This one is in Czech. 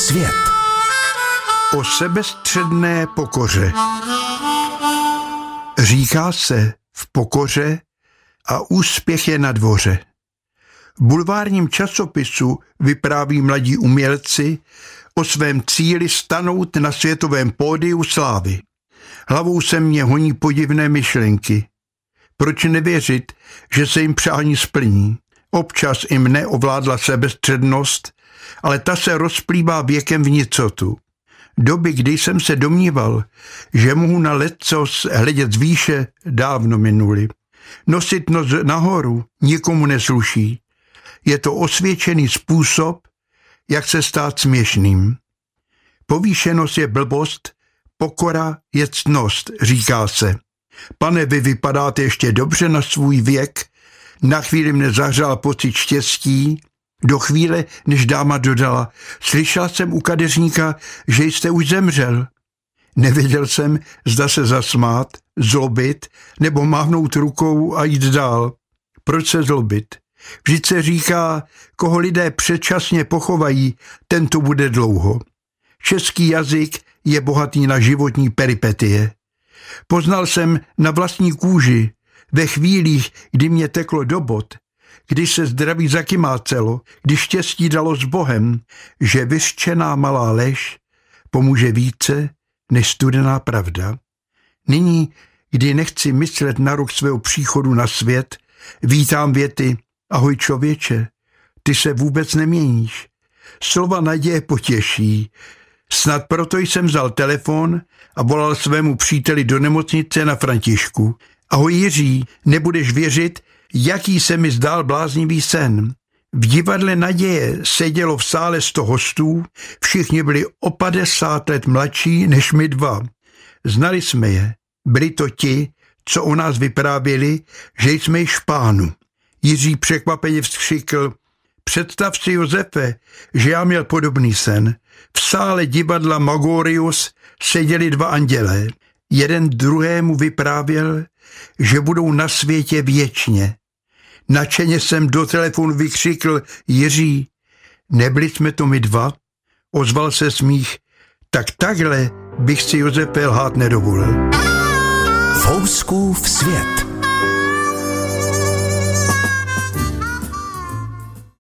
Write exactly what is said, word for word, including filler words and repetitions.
svět. O sebestředné pokoře. Říká se v pokoře a úspěch je na dvoře. V bulvárním časopisu vypráví mladí umělci o svém cíli stanout na světovém pódiu slávy. Hlavou se mě honí podivné myšlenky. Proč nevěřit, že se jim přání splní? Občas i mne ovládla sebestřednost, ale ta se rozplývá věkem v nicotu. Doby, kdy jsem se domníval, že mohu na leccos hledět z výše, dávno minuly. Nosit nos nahoru nikomu nesluší. Je to osvědčený způsob, jak se stát směšným. Povýšenost je blbost, pokora je ctnost, říká se. Pane, vy vypadáte ještě dobře na svůj věk, na chvíli mne zahřál pocit štěstí, do chvíle, než dáma dodala, slyšela jsem u kadeřníka, že jste už zemřel. Nevěděl jsem, zda se zasmát, zlobit, nebo mávnout rukou a jít dál. Proč se zlobit? Vždyť se říká, koho lidé předčasně pochovají, ten tu bude dlouho. Český jazyk je bohatý na životní peripetie. Poznal jsem na vlastní kůži, ve chvílích, kdy mě teklo do bod, když se zdraví zakymácelo, když štěstí dalo s Bohem, že vyřčená malá lež pomůže více než studená pravda. Nyní, kdy nechci myslet na rok svého příchodu na svět, vítám věty: ahoj člověče, ty se vůbec neměníš. Slova naděje potěší. Snad proto jsem vzal telefon a volal svému příteli do nemocnice na Františku. Ahoj Jiří, nebudeš věřit, jaký se mi zdál bláznivý sen. V divadle Naděje sedělo v sále sto hostů, všichni byli o padesát let mladší než my dva. Znali jsme je, byli to ti, co o nás vyprávěli, že jsme již v pánu. Jiří překvapeně vzkřikl: představ si, Josefe, že já měl podobný sen. V sále divadla Magorius seděli dva andělé. Jeden druhému vyprávěl, že budou na světě věčně. Nadšeně jsem do telefonu vykřikl: Jiří, nebyli jsme to my dva? Ozval se smích: tak takhle bych si, Josefe, lhát nedovolil. Fouskův svět.